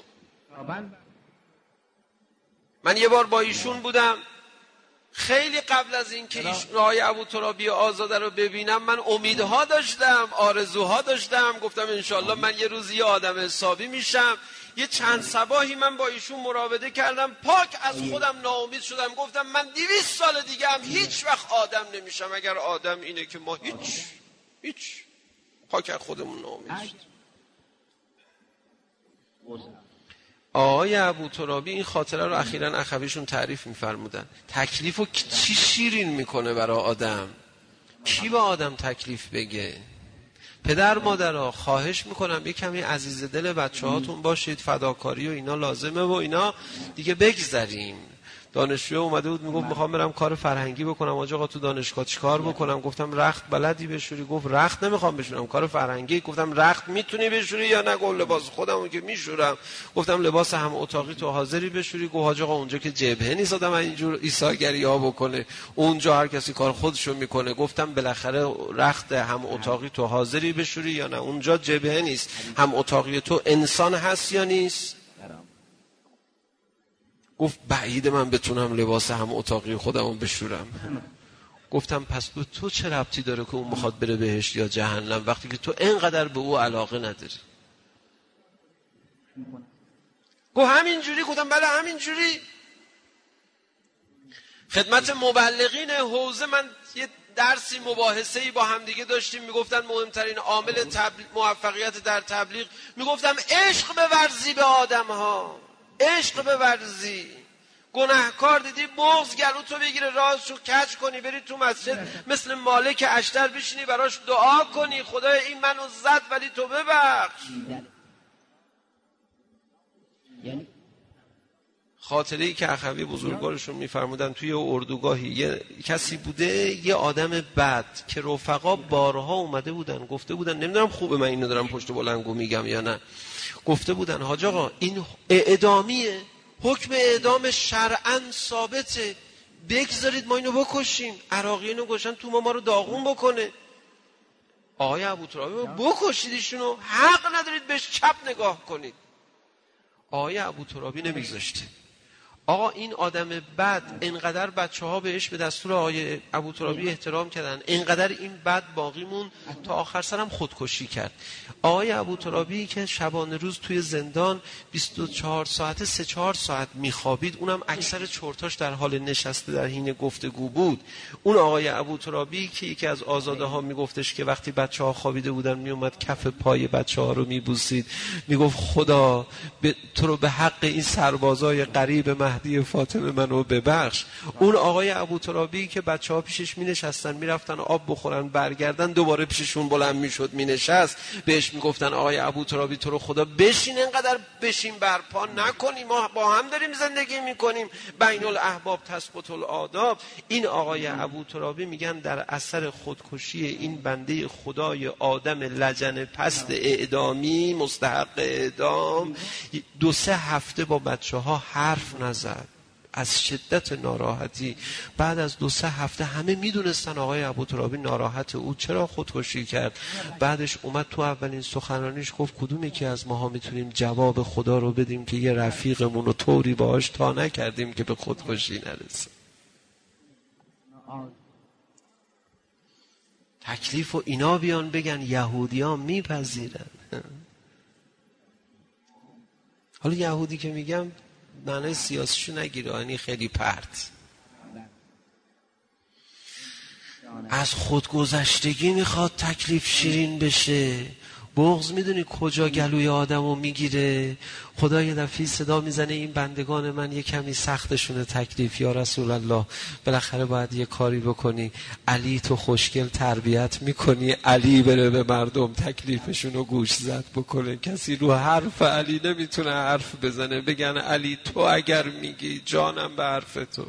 من یه بار با ایشون بودم، خیلی قبل از این که آقای ابوترابی آزاده رو ببینم من امیدها داشتم، آرزوها داشتم، گفتم انشالله من یه روزی یه آدم حسابی میشم. یه چند صباحی من با ایشون مراوده کردم، پاک از خودم ناامید شدم، گفتم من 200 سال دیگه هم هیچ وقت آدم نمیشم اگر آدم اینه که ما هیچ پاک از خودمون ناامید شدیم. آقای ابوترابی این خاطره رو اخیراً اخویشون تعریف می‌فرمودن. تکلیفو چی شیرین میکنه برای آدم؟ کی با آدم تکلیف بگه؟ پدر مادرها خواهش میکنم یه کمی عزیز دل بچه هاتون باشید، فداکاری و اینا لازمه و اینا دیگه بگذریم. دانشجو اومده بود میگفت میخوام برم کار فرهنگی بکنم. آقا تو دانشگاه چیکار بکنم؟ گفتم رخت بلدی بشوری؟ گفت رخت نمیخوام بشورم، کار فرهنگی. گفتم رخت میتونی بشوری یا نه؟ گفت لباس خودمون که میشورم. گفتم لباس هم اتاقی تو حاضری بشوری؟ گفت آقا اونجا که جبهه نیست آدم اینجور ایثارگری ها بکنه، اونجا هر کسی کار خودشو میکنه. گفتم بالاخره رخت هم اتاقی تو حاضری بشوری یا نه؟ اونجا جبهه نیست، هم اتاقی تو انسان هست یا نیست؟ گفت بعید من بتونم لباس هم اتاقی خودمون بشورم. گفتم پس به تو چه ربطی داره که اون میخواد بره بهشت یا جهنم وقتی که تو اینقدر به او علاقه نداری؟ گفت همینجوری. گفتم بله همینجوری. خدمت مبلغین حوزه من یه درسی مباحثه‌ای با هم دیگه داشتیم، میگفتن مهمترین عامل موفقیت در تبلیغ، میگفتم عشق بورزی به آدم‌ها، عشق بورزی. گناهکار دیدی بغض گلوتو بگیره راهشو کج کنی بری تو مسجد مثل مالک اشتر بشینی براش دعا کنی خدای این منو زد ولی تو ببخش. خاطره ای که اخوی بزرگوارشون میفرمودن توی اردوگاهی یه کسی بوده، یه آدم بد که رفقا بارها اومده بودن گفته بودن، نمیدونم خوبه من اینو دارم پشت بلنگو میگم یا نه، گفته بودن حاج آقا این اعدامیه، حکم اعدام شرعاً ثابته، بگذارید ما اینو بکشیم. عراقی اینو گوشن تو ما رو داغون بکنه. آقای ابوترابی بکشید ایشونو، حق ندارید بهش چپ نگاه کنید. آقای ابوترابی نمیگذاشته. آقا این آدم بد انقدر بچه‌ها بهش به دستور آقای ابوترابی احترام کردن، انقدر این بد باقی مون تا آخر سرم خودکشی کرد. آقای ابوترابی که شبانه روز توی زندان 24 ساعت 3-4 ساعت میخوابید، اونم اکثر چرتاش در حال نشسته در حین گفتگو بود. اون آقای ابوترابی که یکی از آزاده ها میگفتش که وقتی بچه‌ها خوابیده بودن میومد کف پای بچه‌ها رو میبوسید، میگفت خدا تو رو به حق این سربازای غریب مهدی فاطمه منو ببخش. اون آقای ابوترابی که بچه‌ها پیشش مینشستن میرفتن آب بخورن برگردن دوباره پیششون بلند میشد مینشست، بهش میگفتن آقای ابوترابی تو رو خدا بشین، انقدر بشین برپا نکنی، ما با هم داریم زندگی میکنیم، بین الاحباب تثبت الآداب. این آقای ابوترابی میگن در اثر خودکشی این بنده خدای آدم لجن پست اعدامی مستحق اعدام 2-3 هفته با بچه‌ها حرف نزد از شدت ناراحتی. بعد از 2-3 هفته همه میدونستن آقای ابوترابی ناراحت، او چرا خودکشی کرد. بعدش اومد تو اولین سخنرانیش گفت کدوم یکی از ماها میتونیم جواب خدا رو بدیم که یه رفیقمون رو طوری باهاش تا نکردیم که به خودکشی نرسه. تکلیف و اینا بیان بگن یهودیان میپذیرن. حالا یهودی که میگم معنی سیاسیشو نگیره، یعنی خیلی پرت. از خودگذشتگی میخواد تکلیف شیرین بشه. بغض میدونی کجا گلوی آدمو میگیره؟ خدا یه دفعه صدا میزنه این بندگان من یه کمی سختشونه تکلیف، یا رسول الله بالاخره باید یه کاری بکنی. علی تو خوشگل تربیت میکنی، علی بره به مردم تکلیفشونو گوش زد بکنه. کسی رو حرف علی نمیتونه حرف بزنه، بگن علی تو اگر میگی جانم به حرف تو.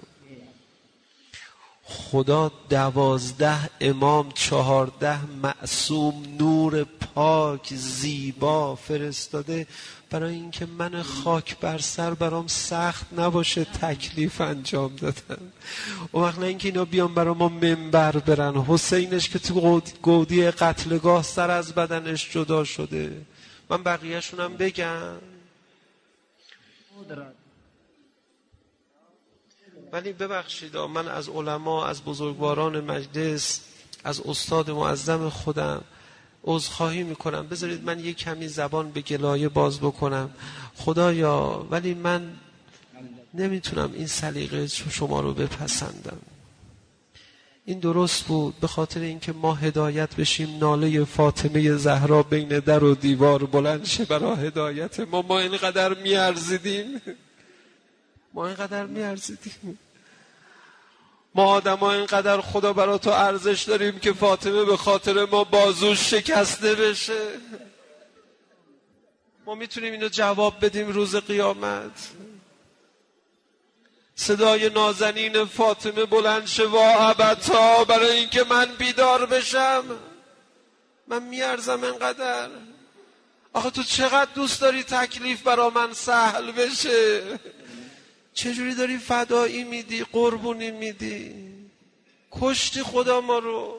خدا 12 امام 14 معصوم نور پاک زیبا فرستاده برای اینکه من خاک بر سر برام سخت نباشه تکلیف انجام دادن. و وقت نه اینکه اینا بیان برای ما منبر برن. حسینش که تو گودی قتلگاه سر از بدنش جدا شده، من بقیه‌شونم بگم. ولی ببخشید من از علما، از بزرگواران مجلس، از استاد معظم خودم عذرخواهی میکنم. بذارید من یک کمی زبان به گلایه باز بکنم. خدایا ولی من نمیتونم این سلیقه شما رو بپسندم. این درست بود به خاطر اینکه ما هدایت بشیم، ناله فاطمه زهرا بین در و دیوار بلند شه برای هدایت ما اینقدر میارزیدیم. ما آدم ها اینقدر خدا برا تو ارزش داریم که فاطمه به خاطر ما بازوش شکسته بشه؟ ما میتونیم اینو جواب بدیم روز قیامت؟ صدای نازنین فاطمه بلند شه وا ابتا، برای اینکه من بیدار بشم. من میارزم اینقدر؟ آخه تو چقدر دوست داری تکلیف برا من سهل بشه؟ چجوری داری فدایی میدی، قربونی میدی؟ کشتی خدا ما رو.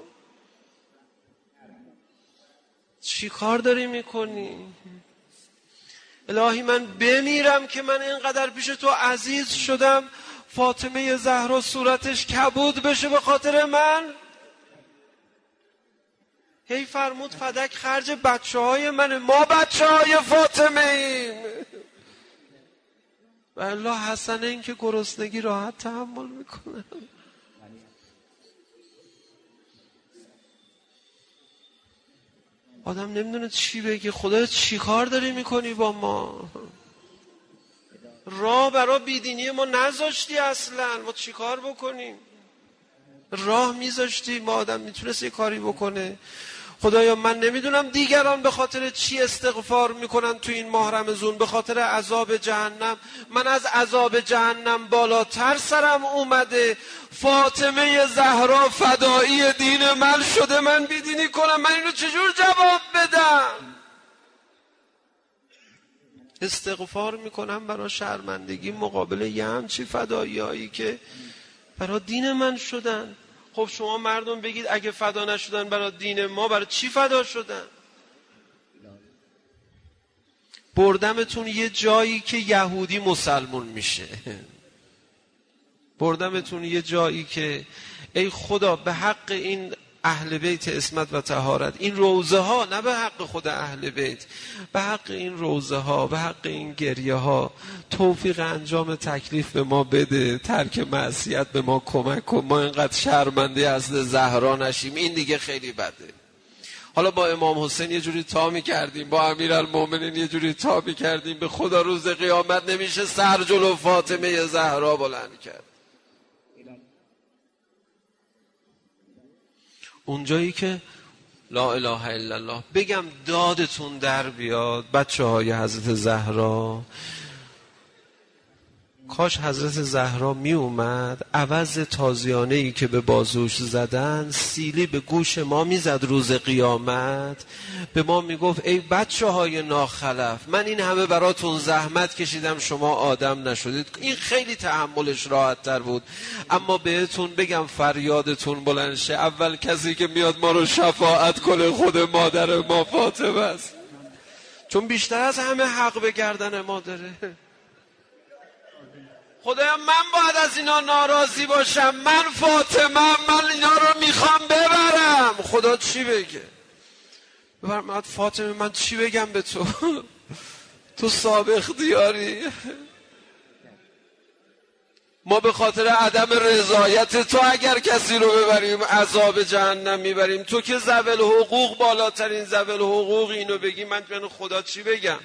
چی کار داری میکنی؟ الهی من بمیرم که من اینقدر پیش تو عزیز شدم فاطمه زهرا صورتش کبود بشه به خاطر من. هی فرمود فدک خرج بچه های منه، ما بچه های فاطمه ایم. و الله حسنه این که گرسنگی راحت تحمل میکنه. آدم نمیدونه چی بگه. خدا چی کار داری میکنی با ما؟ راه برای بیدینی ما نذاشتی اصلا. ما چی کار بکنیم؟ راه میذاشتی ما آدم میتونست یه کاری بکنه. خدایا من نمیدونم دیگران به خاطر چی استغفار میکنن تو این ماه رمضان. به خاطر عذاب جهنم. من از عذاب جهنم بالاتر سرم اومده. فاطمه زهرا فدایی دین من شده، من بیدینی کنم. من اینو چجور جواب بدم؟ استغفار میکنم برای شرمندگی مقابل یه همچی فدایی هایی که برای دین من شدن. خب شما مردم بگید اگه فدا نشدن برای دین ما، برای چی فدا شدن؟ بردمتون یه جایی که یهودی مسلمون میشه. بردمتون یه جایی که ای خدا به حق این اهل بیت عصمت و طهارت، این روزه ها، نه به حق خود اهل بیت، به حق این روزه ها، به حق این گریه ها، توفیق انجام تکلیف به ما بده، ترک معصیت به ما کمک کن، ما اینقدر شرمنده از زهرا نشیم. این دیگه خیلی بده. حالا با امام حسین یه جوری تا می‌کردیم، با امیرالمومنین یه جوری تا می‌کردیم، به خدا روز قیامت نمیشه سر جلو فاطمه زهرا بلند کرد. اونجایی که لا اله الا الله بگم دادتون در بیاد بچه های حضرت زهرا. کاش حضرت زهرا می اومد عوض تازیانه‌ای که به بازوش زدن سیلی به گوش ما می زد روز قیامت، به ما می گفت ای بچه های ناخلف، من این همه براتون زحمت کشیدم شما آدم نشدید. این خیلی تحملش راحت تر بود. اما بهتون بگم فریادتون بلند شه، اول کسی که میاد ما رو شفاعت کنه خود مادر ما فاطمه است، چون بیشتر از همه حق به گردن ما داره. خدایا من باید از اینا ناراضی باشم؟ من فاطمه، من اینا رو میخوام ببرم. خدا چی بگه؟ ببرم فاطمه، من چی بگم به تو؟ تو صاحب اختیاری. ما به خاطر عدم رضایت تو اگر کسی رو ببریم عذاب جهنم میبریم. تو که ذوی حقوق، بالاترین ذوی حقوق، اینو بگی من به خدا چی بگم؟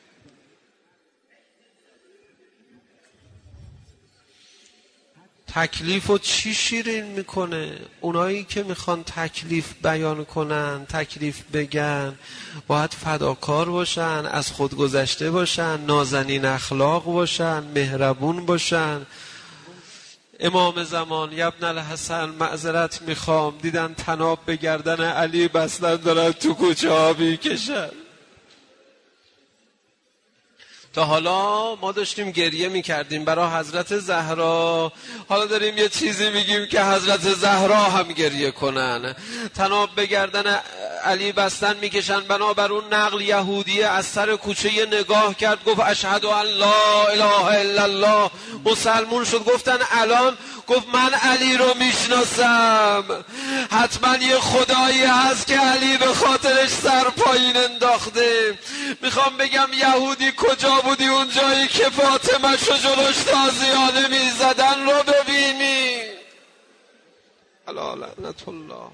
تکلیف رو چی شیرین میکنه؟ اونایی که میخوان تکلیف بیان کنن، تکلیف بگن، باید فداکار باشن، از خود گذشته باشن، نازنین اخلاق باشن، مهربون باشن. امام زمان یبن الحسن معذرت میخوام، دیدن طناب به گردن علی بستن دارن تو کوچه ها میکشن. تا حالا ما داشتیم گریه میکردیم برای حضرت زهرا، حالا داریم یه چیزی میگیم که حضرت زهرا هم گریه کنن. طناب به گردن علی بستن میکشن. بنابر اون نقل یهودیه از سر کوچه نگاه کرد، گفت اشهد ان لا اله الا الله، مسلمون شد. گفتن الان؟ گفت من علی رو میشناسم، حتما یه خدایی هست که علی به خاطرش سر پایین انداخته. میخوام بگم یهودی کجا بودی اون جایی که فاطمه شو جلوش تازیانه میزدن رو ببینی؟ الا لعنت الله.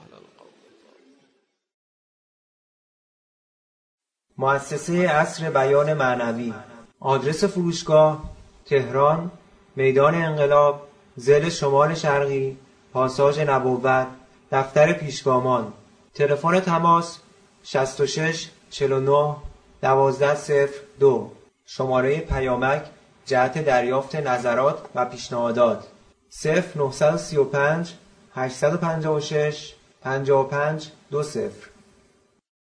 مؤسسه عصر بیان معنوی. آدرس فروشگاه: تهران، میدان انقلاب، ضلع شمال شرقی، پاساژ نبوت، دفتر پیشگامان. تلفن تماس 66 49 1202. شماره پیامک جهت دریافت نظرات و پیشنهادات 0935 856 55 20.